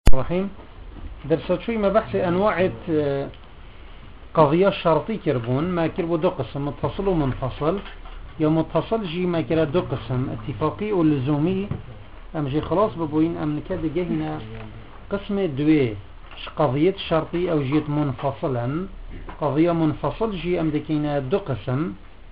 الرحيم. درس شوي ما بحث أنواع قضية شرطي كربون ما كربو دو قسم متصل ومنفصل. يا متصل جي ما كرا دو قسم اتفاقي ولزومي ام جي خلاص ببوين ام نكاد جهنا قسم دوي قضية شرطي او جيت منفصلا قضية منفصل جي ام دكينا دو قسم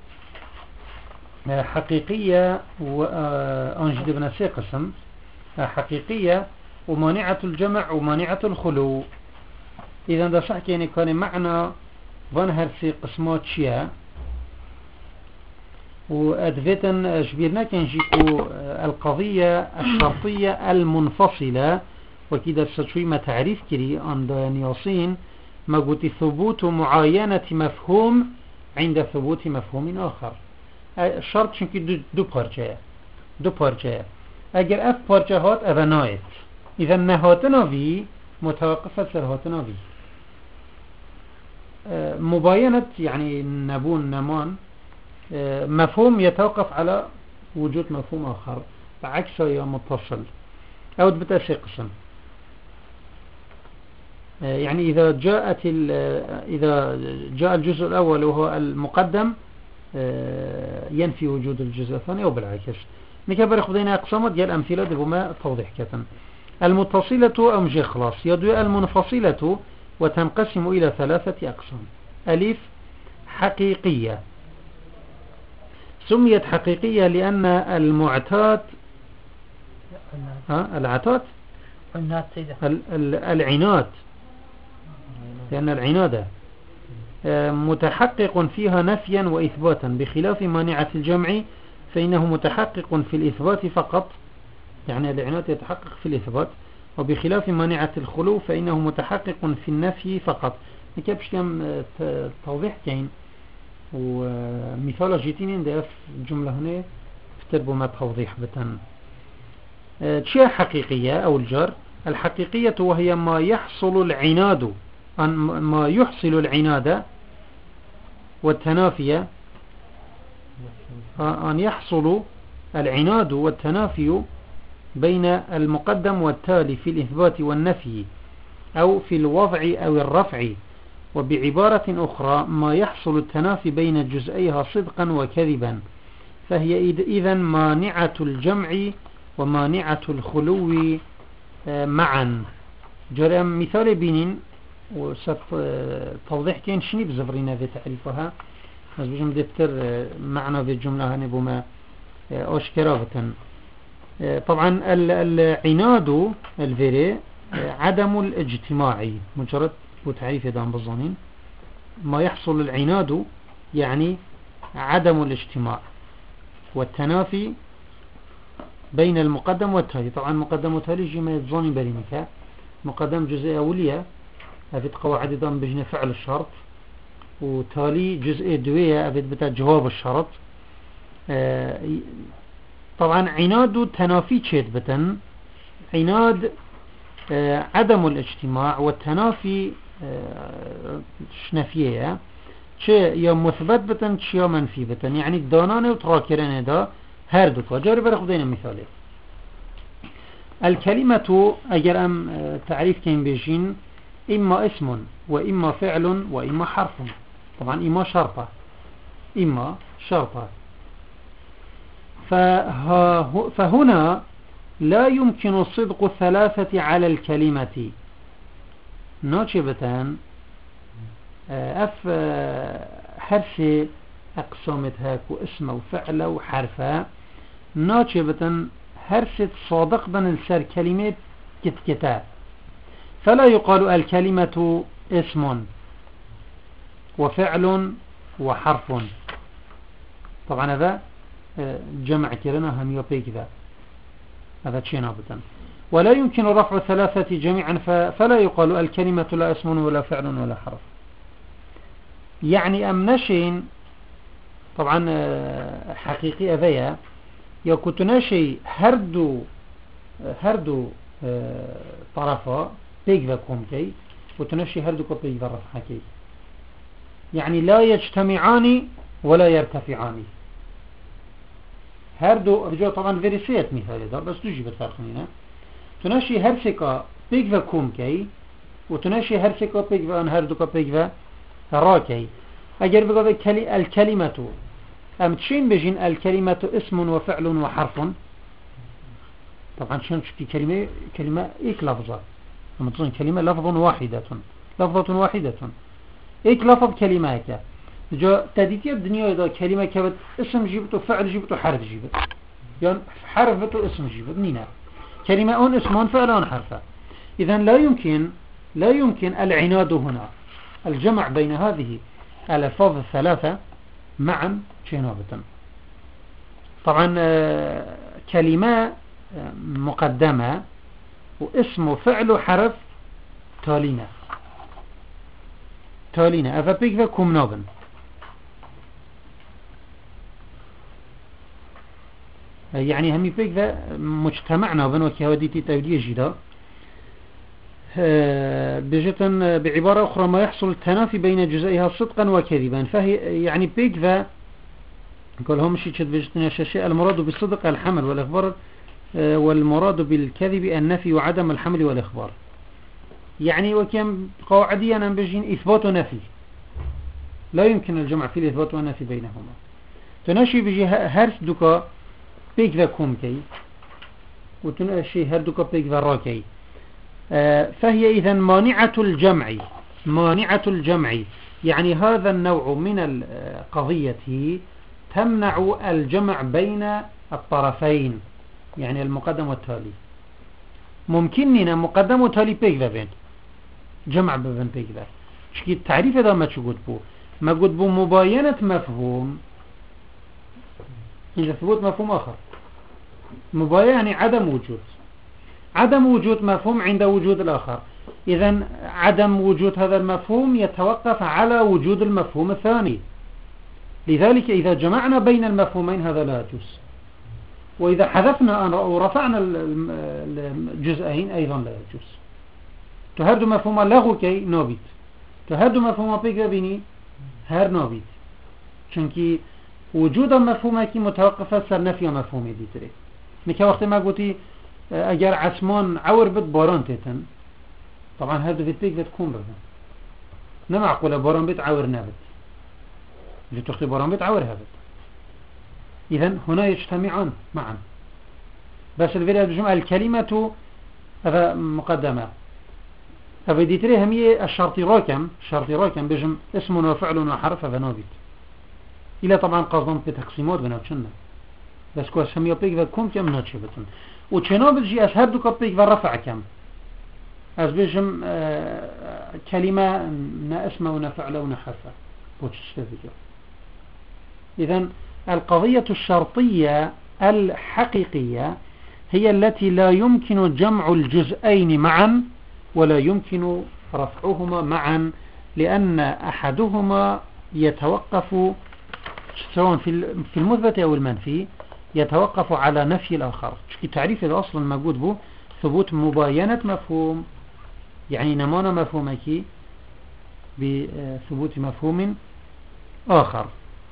حقيقية وانجد بنفسي قسم حقيقية ومانعة الجمع ومانعة الخلو. إذا ده صح يعني كان معنى ظنهر في قسمات شيا وأدفتا جبرنا كان جيكو القضية الشرطية المنفصلة وكذا ستشوي ما تعريف كري عند نياصين ما قلت ثبوت معاينة مفهوم عند ثبوت مفهوم آخر. الشرط شنكي دو بارجايا اگر اف بارجاهات اغنايت اذا نهاتنا في متوقفة سرهاتنا في مباينة يعني نبون نمان مفهوم يتوقف على وجود مفهوم آخر بعكسه يا متصل أو بتأسي قسم. يعني إذا جاء الجزء الأول وهو المقدم ينفي وجود الجزء الثاني أو بالعكس. نكبر خذينا أقسامات ديال الأمثلة بما توضيح كتن. المتصلة أمجي خلاص يدوي المنفصلة وتنقسم إلى ثلاثة أقسام. ألف حقيقية سميت حقيقية لأن المعتاد العناد لأن العناد متحقق فيها نفيا وإثباتا بخلاف مانعة الجمع فإنه متحقق في الإثبات فقط. يعني العناد يتحقق في الإثبات وبخلاف مانعة الخلو فإنه متحقق في النفي فقط. نكبش كم توضيح كين ومثال جيتين ده في الجملة هنا افتربوا ما توضيح بتن. شيء حقيقية أو الجر الحقيقية وهي ما يحصل العناد والتنافي أن يحصل العناد والتنافي بين المقدم والتالي في الإثبات والنفي أو في الوضع أو الرفع. وبعبارة أخرى ما يحصل التنافي بين جزئيها صدقا وكذبا فهي إذن مانعة الجمع ومانعة الخلو معا. جرم مثال بينين وسف توضيح كين شني بزفرنا في تعريفها نزبجم دفتر معنى في الجملة هنبوما أشكرافة. طبعا العناد الفيري عدم الاجتماعي مجرد وتعريف دام بالظنين ما يحصل العناد يعني عدم الاجتماع والتنافي بين المقدم والتالي. طبعا مقدم والتالي جي ما يتظني بريمك مقدم جزء أولية أفيد قواعد دام بجنة فعل الشرط وتالي جزء دوية أفيد بتا جواب الشرط. طبعا عناد تنافي تشيت بتن عناد عدم الاجتماع والتنافي شنفيه شيء يا مثبت بتن شيء يا منفي بتن يعني دانانه وتراكرانه دا هر دو جاري برخدين مثالي. الكلمة اگر ام تعريف كين بيجين اما اسم واما فعل واما حرف. طبعا اما شرطة فهنا لا يمكن صدق الثلاثة على الكلمة ناجبتان اف حرف اقسامت هاكو اسم وفعل وحرفة ناجبتان حرف صادق بن السر كلمة كتكتا فلا يقال الكلمة اسم وفعل وحرف. طبعا هذا جمع كرنا هم يبي كذا هذا شيء نابتا. ولا يمكن رفع الثلاثة جميعا فلا يقال الكلمة لا اسم ولا فعل ولا حرف. يعني أم نشين طبعا حقيقي أذية يكون نشي هردو طرفا بيقذا كومكي وتنشي هردو كبيقذا رفحكي يعني لا يجتمعان ولا يرتفعان. هردو رجال طبعا فيريسيت مثالي ده بس تجي بالفرق هنا تنشي هرسكا بيك و كوم كي وتناشي هر شكا بيك و ان هر دوكا بيك و را كي اگر بقى الكلمة ام تشين بجين الكلمة اسم وفعل وحرف طبعا شون شكي كلمة ايك لفظة لما تظن كلمة لفظة واحدة ايك لفظ كلمة هكا جو تديتي الدنيا اذا كلمة كبت اسم جيبت وفعل جيبت وحرف جيبت يعني حرف بت واسم جيبت نينا كلمة اون اسم فعل اون حرف اذا لا يمكن العناد هنا الجمع بين هذه الألفاظ الثلاثة معا شنوبة طبعا كلمة مقدمة واسم وفعل وحرف تالينا أفا بيك ذا كوم نوبن يعني همي بيك ذا مجتمع نوبن وكي هوديتي توديه جدا بجتا بعبارة أخرى ما يحصل التنافي بين جزئها صدقا وكذبا فهي يعني بيك ذا كلهم شيء بجتنا شيء المراد بالصدق الحمل والإخبار والمراد بالكذب النفي وعدم الحمل والإخبار يعني وكم قواعديا بجين إثبات ونفي لا يمكن الجمع في الإثبات والنفي بينهما تناشي بجي هرس دوكا بيك ذا كوم كي وتناشي هر دوكا بيك ذا راكي فهي إذا مانعة الجمع يعني هذا النوع من القضية تمنع الجمع بين الطرفين يعني المقدم والتالي ممكننا مقدم والتالي بيك ذا بين جمع بين بيك ذا شكي التعريف هذا ما تقول بو ما قلت بو مباينة مفهوم إذا ثبوت مفهوم آخر مباينة يعني عدم وجود مفهوم عند وجود الآخر إذن عدم وجود هذا المفهوم يتوقف على وجود المفهوم الثاني لذلك إذا جمعنا بين المفهومين هذا لا يجوز وإذا حذفنا أو رفعنا الجزئين أيضا لا يجوز تهرد مفهوم لغو كي نوبيت تهرد مفهوم بيك بيني هر نوبيت چونكي وجود مفهومك متوقف سر نفي مفهومي ديتري مكا وقت ما قلتي اگر عسمان عور بد باران تيتن طبعا هذا في التيك بتكون بدا نمعقولة باران بيت عور نابت اللي تخطي باران بيت عور هابت اذن هنا يجتمعون معا بس الفيديو بجمع الكلمة هذا مقدمة هذا ديتري همية الشرطي راكم بجمع اسم وفعل وحرف هذا نابت إلا طبعا قصدهم بتقسيمات بناوشنا بس كواس همية بيك بتكون كم ناتشبتن وچنو بجي از هر دو كبيك و رفع كم از بجم كلمة نا اسم و نفعل و نحرف إذن القضية الشرطية الحقيقية هي التي لا يمكن جمع الجزئين معا ولا يمكن رفعهما معا لأن أحدهما يتوقف سواء في المثبت أو المنفي يتوقف على نفي الآخر التعريف إذا أصلا موجود به ثبوت مباينة مفهوم يعني نمانا مفهومك بثبوت مفهوم آخر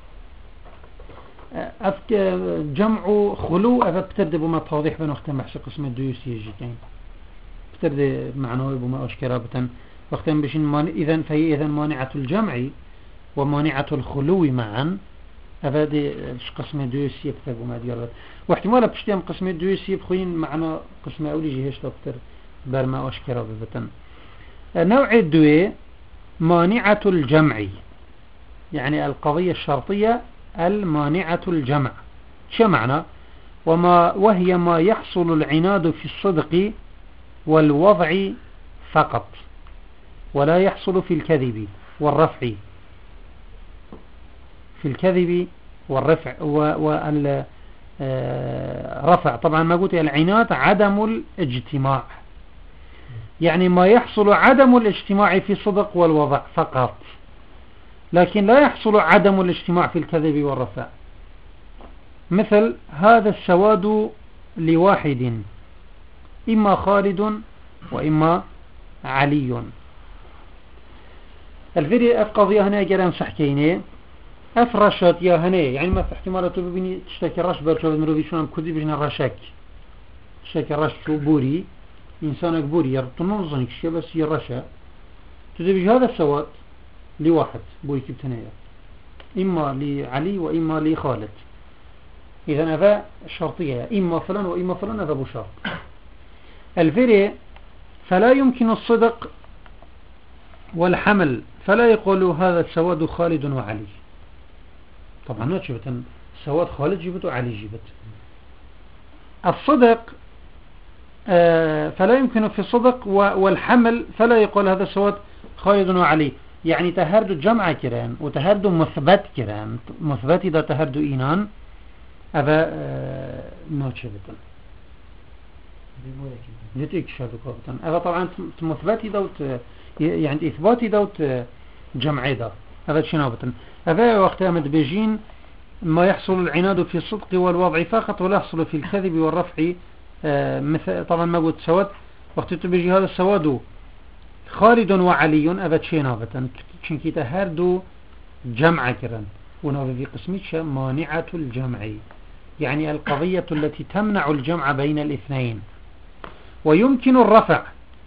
جمع خلو بتبدأ بما توضيح بأنه اختم بحث قسم الديوسي يجيكين بتبدأ معناه بما أشكرابة واختم بشين إذن فهي إذن مانعة الجمع ومانعة الخلو معا هذا قسم الديوسي بتبدأ ما ديالات واحتمالا بشتيام قسم الديوسي بخوين معنا قسم أولي جهش تبتر برما أشكرابة نوع الدوي مانعة الجمع يعني القضية الشرطية المانعة الجمع شو معنى وهي ما يحصل العناد في الصدق والوضع فقط ولا يحصل في الكذب والرفع في الكذب والرفع والرفع طبعا ما قلت العناد عدم الاجتماع يعني ما يحصل عدم الاجتماع في الصدق والوضع فقط لكن لا يحصل عدم الاجتماع في الكذب والرفع مثل هذا السواد لواحد إما خالد وإما علي الفيديو القضية هنا جرام صحكيني أفرشت يا هنا يعني ما في احتمال تشتكي رش برشو بنروبي شو كذي بجنا رشك تشتكي رش بوري إنسان أكبر يربطون نظنك شيء بس يرشى تدبج هذا السواد لواحد بوي كبتنية إما لعلي وإما لخالد. إذا هذا شرطية إما فلان وإما فلان، هذا أبو شرط. الفري فلا يمكن الصدق والحمل، فلا يقول هذا السواد خالد وعلي. طبعا ما جبت سواد خالد جبت وعلي جبت. الصدق فلا يمكن في الصدق والحمل فلا يقول هذا السواد خالد وعلي، يعني تهرد جمع كران وتهرد مثبت كران، مثبت إذا تهرد إينان هذا ما جبت جت شهادة كابتن. هذا طبعا مثبت دوت يعني إثبات دوت جمع ده، هذا شنابة. هذا وقت أمد بيجين ما يحصل العناد في الصدق والوضع فقط، ولا يحصل في الكذب والرفع. مثل طبعا ما قلت سواد وقت تبيجي هذا السواد خالد وعلي، هذا شنابة شنكي تهردو جمع كرن، ونوفي في قسميتش مانعة الجمع، يعني القضية التي تمنع الجمع بين الاثنين. ويمكن الرفع،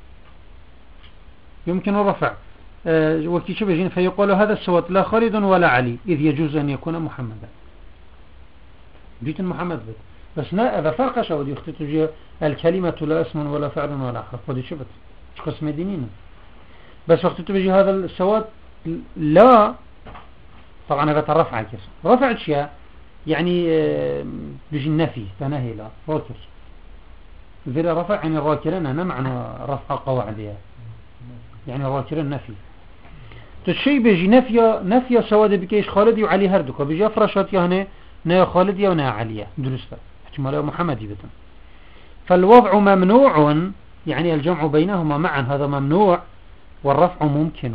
يمكن الرفع وكي شبه فيقول هذا السواد لا خالد ولا علي، إذ يجوز أن يكون محمدا. بيت محمد بس إذا فرق شود يختتج الكلمة لا اسم ولا فعل ولا حرف، ودي شبت قسم دينين. بس وقت تبجي هذا السواد لا، طبعا هذا الرفع كيس رفع اشياء يعني بيجي النفي تنهي لا راكر إذا رفع يعني الراكرين هنا معنى رفع قواعدها، يعني الراكرين نفي. تشي بيجي نفي سواد بكيش خالدي وعلي هردك، وبيجي أفرشات هنا نا خالدية ونا عليا درسته احتمال محمد يبتن. فالوضع ممنوع، يعني الجمع بينهما معا هذا ممنوع، والرفع ممكن.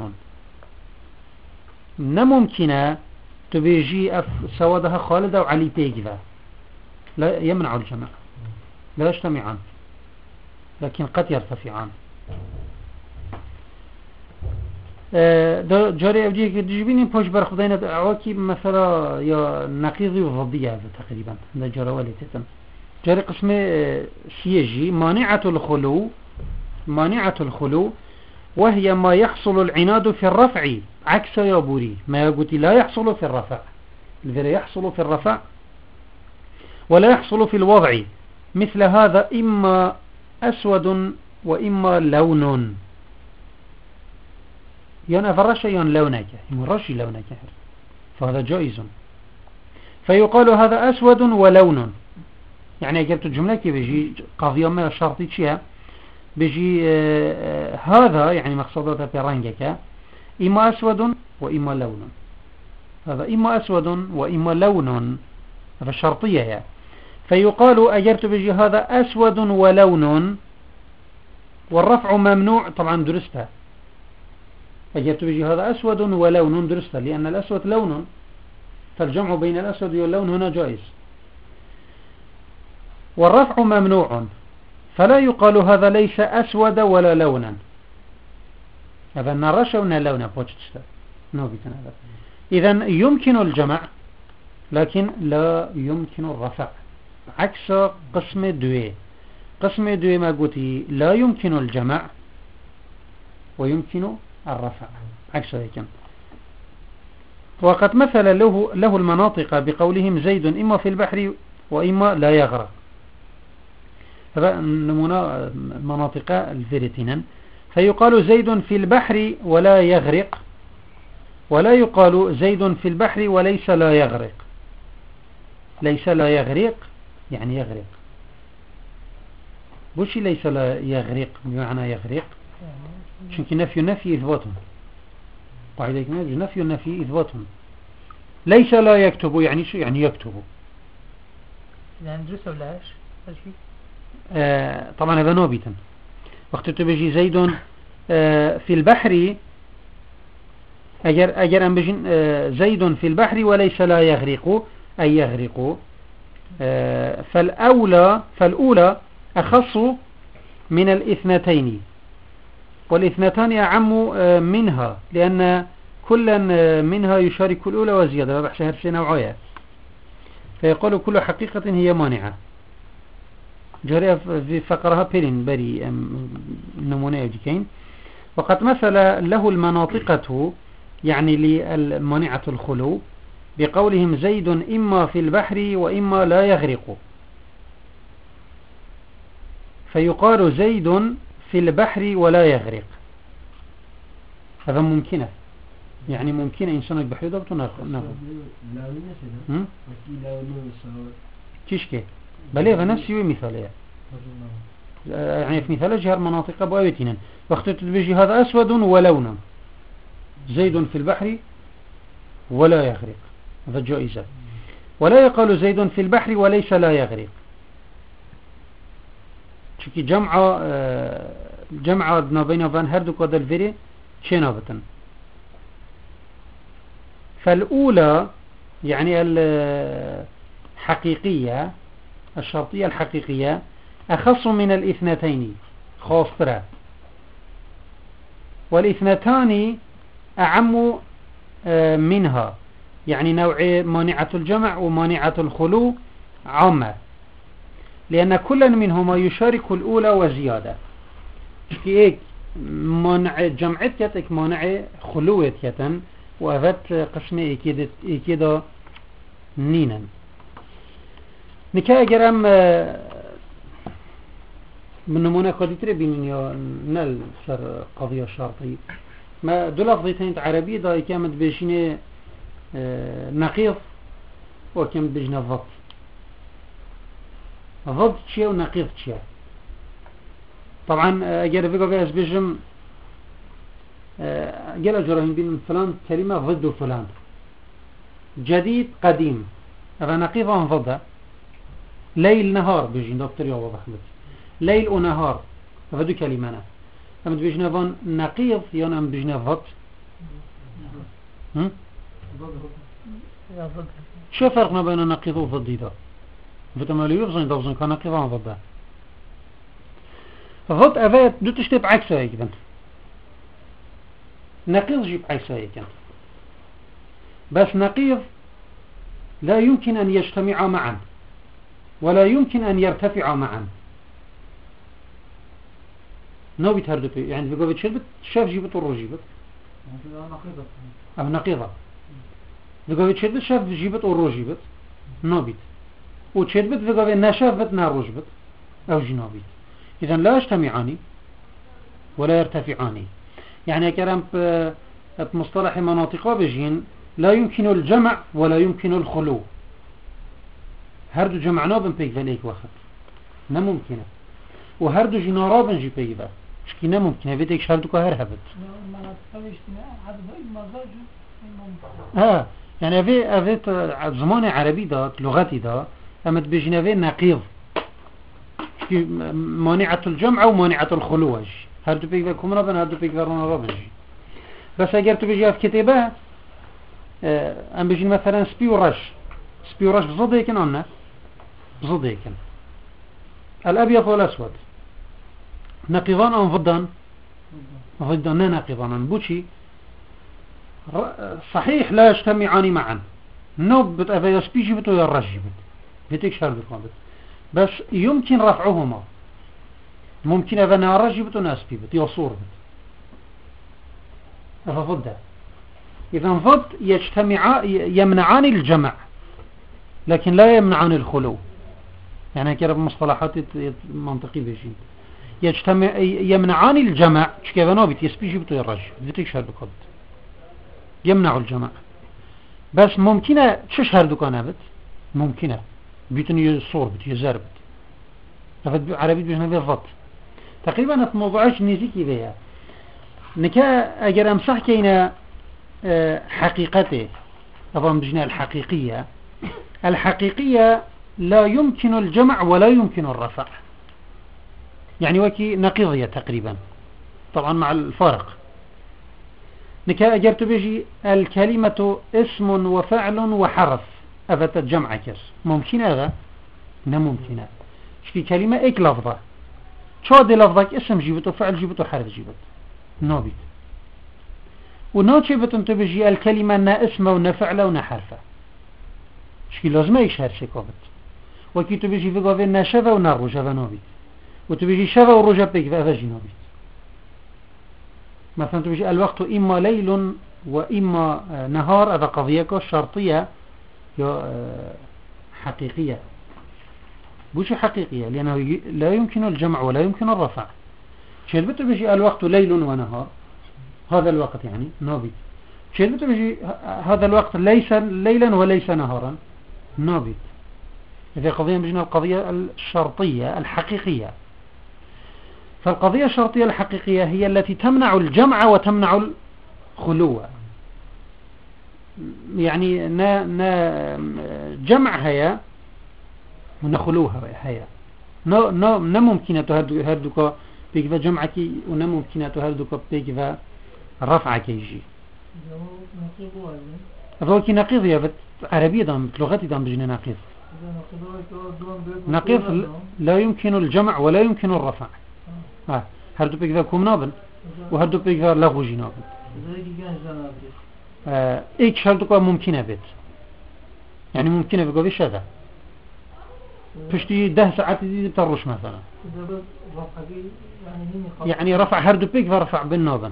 نممكن تبيجي سوادها خالدة وعلي بيجذا، لا يمنع الجمع، لا يجتمعان لكن قد يرتفعان. جاري أوجيه كدجبيني بوش برخدين عواكي مثلا يا نقيضي وضدية هذا تقريبا ده جاري والتتم. جاري قسم سيجي مانعة الخلو، مانعة الخلو وهي ما يحصل العناد في الرفع عكس يابوري، ما يقول لا يحصل في الرفع، الذي يحصل في الرفع ولا يحصل في الوضع. مثل هذا إما أسود وإما لون، يعني فرش ين لونك يمرش لونك، فهذا جائز. فيقال هذا أسود ولون، يعني أجبت الجملة كي بيجي قضية ما شرطي شيء بيجي هذا يعني مقصودة في رنجك إما أسود وإما لون، هذا إما أسود وإما لون، هذا شرطية يعني. فيقال أجبت بيجي هذا أسود ولون، والرفع ممنوع. طبعا درستها أجبت بيجي هذا أسود ولون درستها، لأن الأسود لون، فالجمع بين الأسود واللون هنا جائز. والرفع ممنوع، فلا يقال هذا ليس أسود ولا لونا، هذا نرش ونا لونا بوجتشتا نوبيتنا هذا. إذن يمكن الجمع لكن لا يمكن الرفع، عكس قسم دوي. قسم دوي ما قلتي لا يمكن الجمع ويمكن الرفع عكس ذلك. وقد مثل له المناطق بقولهم زيد إما في البحر وإما لا يغرق. هذا نمونا مناطق الفيرتينا. فيقال زيد في البحر ولا يغرق، ولا يقال زيد في البحر وليس لا يغرق. ليس لا يغرق يعني يغرق، بوشي ليس لا يغرق بمعنى يغرق، شنك نفي إثباتهم، قاعدة نفي إثباتهم. ليس لا يكتب يعني شو يعني يكتب، يعني درسه ولا ايش طبعا هذا نوبيتا. وقت تبجي زيد في البحر، أجر أن بجن زيد في البحر وليس لا يغرق أي يغرق. فالأولى أخص من الاثنتين، والاثنتان أعم منها، لأن كل منها يشارك الأولى وزيادة، بحشها في نوعية. فيقول كل حقيقة هي مانعة. جاري في فقرها بيرين بري نمونه ديكين. وقد مثل له المناطقة يعني للمانعة الخلو بقولهم زيد إما في البحر وإما لا يغرق، فيقال زيد في البحر ولا يغرق. هذا ممكنة، يعني ممكن إنسان البحر ضبط نغرق. كيشكي بلي غنفسي مثالية، يعني في مثال جهر مناطق بوابتنا وقت تبجي هذا أسود ولونا، زيد في البحر ولا يغرق، هذا جائزة. ولا يقال زيد في البحر وليس لا يغرق، شكي جمع بين فان هردو قد الفيري شنابة. فالأولى يعني الحقيقية الشرطية الحقيقية أخص من الاثنتين خاصرة، والاثنتان أعم منها، يعني نوع مانعة الجمع ومانعة الخلو عامة، لأن كل منهما يشارك الأولى وزيادة. في منع جمعتك منع خلوتية وأفت قسمة كده نينا. نكا جرام من نمونة قد تربين يا نل سر قضية شرطي ما دول لفظتين عربية دا كامت بيجيني نقيض وكامت بيجيني ضد. ضد شيء ونقيض شيء. طبعا أجل فيكو فيها بيجم قال أجرهم بين فلان كلمة ضد فلان، جديد قديم، هذا نقيض عن ضده. ليل نهار بيجين دكتور يا واضح بس ليل ونهار هذا دو كلمة. أما بيجينا فان نقيض يعني أم بيجينا ضد. شو فرقنا بين النقيض وضد ده؟ فتمالي يفزن دوزن كان نقيض عن ضده. ضد أفات دو تشتب عكسه هيك بنت. نقيض جيب عكسه هيك بس نقيض لا يمكن أن يجتمع معا ولا يمكن أن يرتفع معا. نو بيتهردو يعني بيقول بتشربت شاف جيبت ورو جيبت أو نقيضة. بيقول بتشربت شاف جيبت ورو جيبت نو بيت، وتشربت بيقول نشافت نارو جيبت أو جنوبيت. إذن لا يجتمعان ولا يرتفعان. يعني كلام بمصطلح مناطق بجين لا يمكن الجمع ولا يمكن الخلو. هردو جمعنا بن بيك ذلك وقت نممكنه، وهردو جنارا بن جي بيك ذا شكي نممكنه بيتك شهردو كهر هبت. يعني أفيت زمان عربي دات لغتي دا أمد بجنة نقيض مانعة الجمع ومانعة الخلوج. هردو بيك ذا كمرا بن هردو بيك ذا رونا بن جي. بس اگر تو بجي في كتابه ام بجي مثلا سبي ورش بضد يكن عنا بضد يكن الابيض والاسود نقيضان ام ضدان ضدان نقيضان بوشي صحيح لا يجتمعان معا. نوب بتأفيا سبي جبت ويا الرش جبت بيتك شهر بكم بس يمكن رفعهما، ممكن أفا نارش جبت وناسبي بت يصور بت ضد. إذا ضد يمنعان الجمع لكن لا يمنعان الخلو. يعني كده بمصطلحات منطقي بيجين يمنعان الجمع كيف نوبت يسبيجي بتو يرج بتكشهر بقد يمنع الجمع. بس ممكنة تشهر دكانه بت ممكنة بيتن يصور بت يزار بت فد عربي بيجنا في الضد تقريبا في موضوعش نزيكي بيها. نكا اگر امسح كينا حقيقته طبعا بجنا الحقيقية لا يمكن الجمع ولا يمكن الرفع، يعني وكي نقيضية تقريبا طبعا مع الفارق. نكا اگر تبجي الكلمة اسم وفعل وحرف افت الجمع كس ممكن هذا نممكن في كلمة ايك لفظة شو دي لفظك اسم جيبت وفعل جيبت وحرف جيبت نوبيت ونوتشي بتن بيجي الكلمة نا اسم ونا فعل ونا حرف شكي لازم يشهر سيكوبت وكي تبيجي في قوة نشفة ونرجفة نابت وتبيجي شفة ورجب بيك أفجي نابت. مثلا تبيجي الوقت إما ليل وإما نهار، هذا قضية شرطية حقيقية. بوش حقيقية لأنه لا يمكن الجمع ولا يمكن الرفع. شيء بيجي الوقت ليل ونهار، هذا الوقت يعني نابت. شيء بيجي هذا الوقت ليس ليلا وليس نهارا نابت. هذه قضية بجنا القضية الشرطية الحقيقية. فالقضية الشرطية الحقيقية هي التي تمنع الجمع وتمنع الخلو. يعني جمع هيا ونخلوها هيا نممكنة هردك بيكفا جمعك ونممكنة هردك بيكفا رفعك يجي. فوكي نقيض يا عربية دام لغتي دام بجنا نقيض. نقيض لا يمكن الجمع ولا يمكن الرفع. هردو بيكفا كوم نابن وهردو بيكفا لغو جي نابن. ايك هردو ممكنة بيت، يعني ممكنة بيكفا بيش هذا تشتي 10 ساعات دي تروش مثلا، يعني رفع هردو بيكفا رفع بالنابن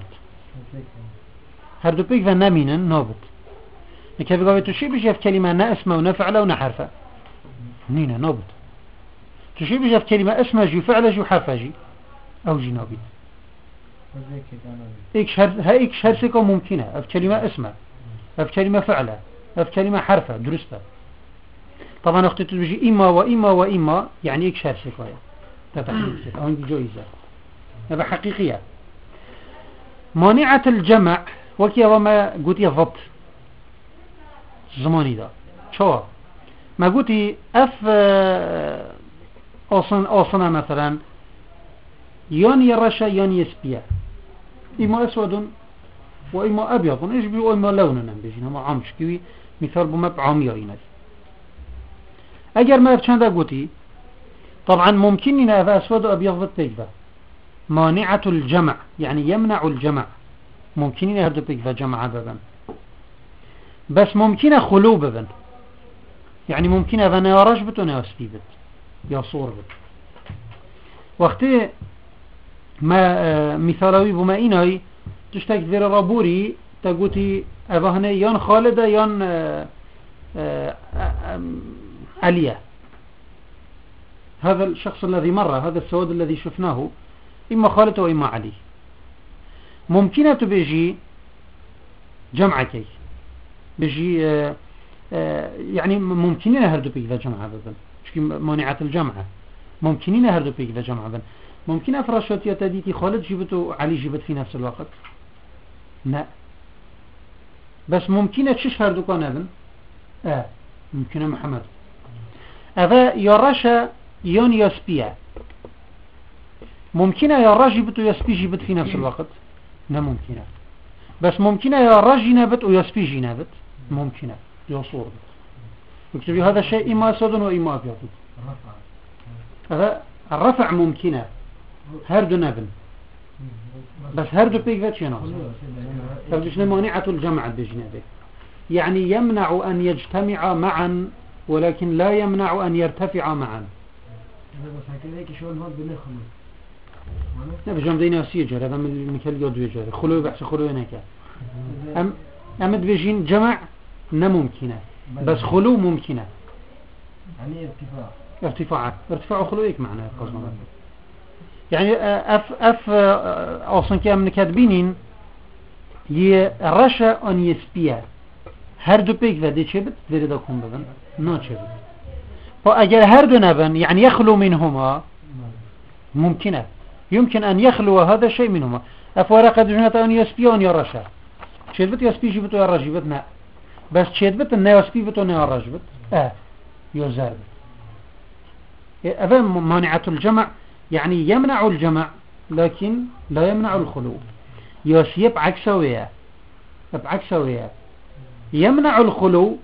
هردو بيكفا نامينا نابت. كيف بيكفا تشي بيجي في كلمة نا اسمه ونفعله ونحرفه نينا نابت. تشي بيجي في كلمة اسمه جي فعله جي وحرفه جي أو جي نابت. هايك شرسكو ممكنة في كلمة اسمه، في كلمة فعله، في كلمة حرفه درسته. طبعا اختي تجي إما وإما وإما يعني إيك شرسكو تتحدث أو عندي جويزة. هذا حقيقية. مانعة الجمع وكي وما قلت ضبط زماني ده شو ما قلت أصنا مثلا يان يرشا يان يسبيا، إما أسود وإما أبيض إيش وإما لونا بيجينا ما عمش كوي مثال بمب عمياء. أجر ما بشان قلتي طبعا ممكن هذا أسود وأبيض بالتجفة. مانعة الجمع يعني يمنع الجمع، ممكن هذا بيجفة جمع ببن، بس ممكن خلو ببن، يعني ممكن هذا نيارش بت ونياسبي بت يصور بت. وقتی ما مثالوی بما اینای تشتك ذر رابوري تقولي أبهنا يان خالدة يان عليا. هذا الشخص الذي مر، هذا السواد الذي شفناه إما خالد وإما علي. ممكنة بيجي جمع كي بيجي يعني ممكنين هردو بيك ذا جمع بذن شكي مانعة الجمعة ممكنين هردو بيك ذا جمع بذن. ممكن أفراشات يتديتي خالد جيبت وعلي جيبت في نفس الوقت؟ لا، بس ممكنة تشش هردو كان ابن ممكنة محمد هذا يراشا يون يسبيع. ممكنة يرى جيبت ويسبي جيبت في نفس الوقت؟ لا ممكنة، بس ممكنة يرى جنابت ويسبي جنابت ممكنة يصور. يكتب هذا الشيء إما أسود وإما أبيض. هذا الرفع ممكنة هردو نبن، بس هردو بيك ذات يناصر فبشنا مانعة الجمع بجنابه، يعني يمنع أن يجتمع معا ولكن لا يمنع أن يرتفع معا. لا بجام دينا سيجر هذا من المثال يود ويجر خلوه بحث خلوه هناك. أمد بيجين جمع نممكنة بس خلو ممكنة، يعني ارتفاع خلويك معنا قصنا. يعني أصلا كي من كاتبينين يرشا أن يسبيا هردو بيك ذا شبت ذريدا كون ببن نا شبت. فأجل هردو نبن يعني يخلو منهما ممكنة، يمكن أن يخلو هذا الشيء منهما. أفورق جنة أن يسبيا أن يرشا شبت يسبي جبت ويرى جبت نا، بس شبت أن يسبي بت وأن يرى جبت يزال. أفهم مانعة الجمع يعني يمنع الجمع لكن لا يمنع الخلو. يسيب عكسوية بعكسوية يمنع الخلو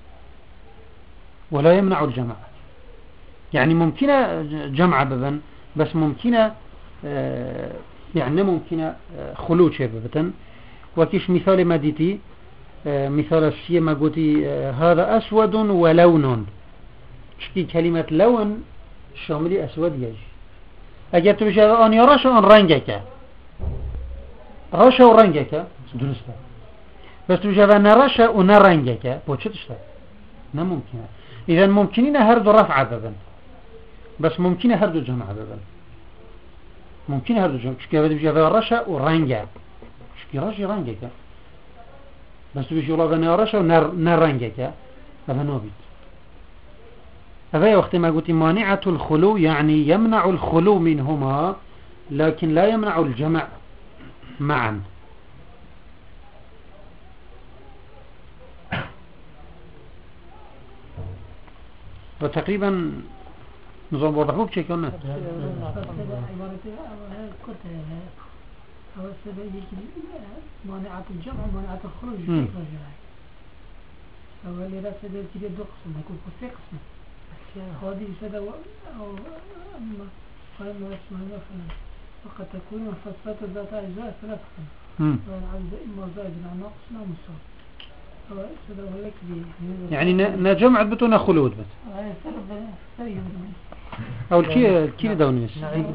ولا يمنع الجمع. يعني ممكنة جمع ببن بس ممكنة يعني ممكنة خلو شبابة. وكيش مثال ما ديتي مثال السيما قلتي هذا أسود ولون شكي كلمة لون شامل أسود يجي أجر تبيش أن يراش أن رنجك راشا ورنجك درسته بس تبيش أن راشا ونرنجك بوشتشته لا ممكن إذا ممكنين هردو رفع بابا بس ممكن هردو جمع بابا ممكن هردو جمع شكي تبيش أن راشا ورنجك شكي راشي رنجك بس تبيش أن راشا ونرنجك هذا نوبيت هذا وقت ما قلت مانعة الخلو يعني يمنع الخلو منهما لكن لا يمنع الجمع معا وتقريبا نظام وضحوه بشيء كنا مانعة الجمع ومانعة الخروج أولي لا سبيل كده دو قسم يكون في قسم هذه سدا أو أما فإما اسمها مثلا وقد تكون مفصلة ذات أجزاء ثلاث قسم والعجز إما زائد عن ناقص لا مصاب سدا ولك يعني نجمع بتونا خلود بس أو الكي دونيس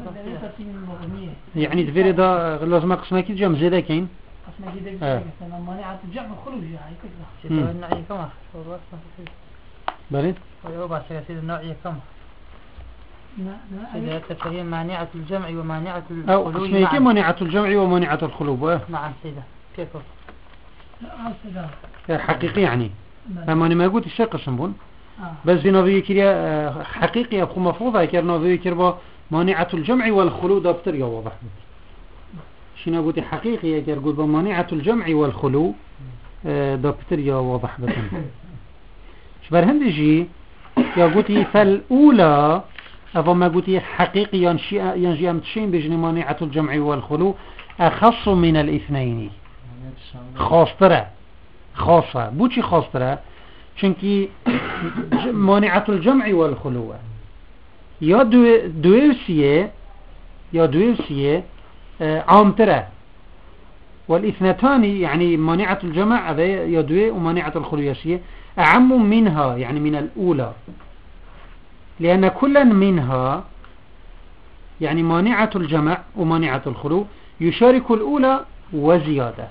يعني تفيري دا لازم قسمه كي جمع زيدا كين قسمه كده مانعة الجمع خروج يعني كده النوعية كما بلى ويوضع سياسيد النوعية كما إذا تفهم مانعة الجمع ومانعة أو قسمه كي مانعة الجمع ومانعة الخلوب نعم سيدة كيف حقيقي يعني أما أنا ما قلت الشيء قسم بون بس في نوفي كريا حقيقي أبقى مفروضة كير نوفي كربا مانعة الجمع والخلو دفتر يا واضح شنو قلت حقيقي كير قلت مانعة الجمع والخلو دفتر يا واضح بتن شبر هندجي يا قلت فالأولى أبا ما قلت حقيقي ينجي أمتشين بجن مانعة الجمع والخلو أخص من الاثنين خاصة بوشي خاصة چونكي مانعة الجمع والخلو يا دويوسية عامترة والاثنتان يعني مانعة الجمع يا دوي ومانعة الخلوية أعم منها يعني من الأولى لأن كلا منها يعني مانعة الجمع ومانعة الخلو يشارك الأولى وزيادة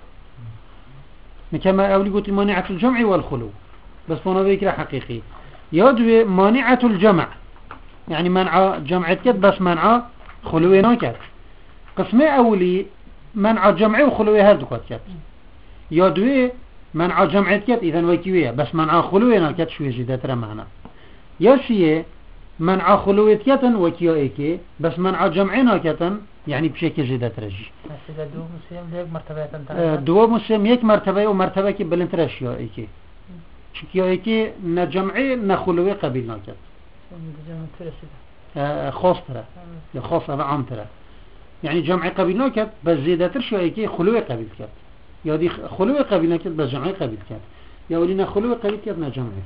كما أولي قلت مانعة الجمع والخلو بس فانا ذكر حقيقي يدوي مانعة الجمع يعني منع جمع كد بس منع خلوه ناكد قسمه أولي منع جمع وخلوه هردو كد يدوي منع جمع كد إذن وكيوية بس منع خلوه ناكد شوية جدا ترى معنا ياشيه منع خلوه كد وكيو ايكي بس منع جمع ناكد يعني بشكل جدا ترجي دو مسلم يك مرتبة ومرتبة كي بلنترش يا ايكي چونكي ايكي نجمعي نخلوه قبيل ناكد خاص ترى يا خاص هذا عام ترى يعني جمعي قبيل ناكد بس زيادة ترش يا ايكي خلوه قبيل كد يا دي خلوه قبيل ناكد بس جمعي قبيل كد يا ولينا خلوه قبيل كد نجمعي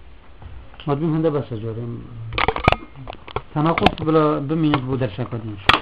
مدبيم هنده بس جارم تناقض بلا بمينت بودرشا كدين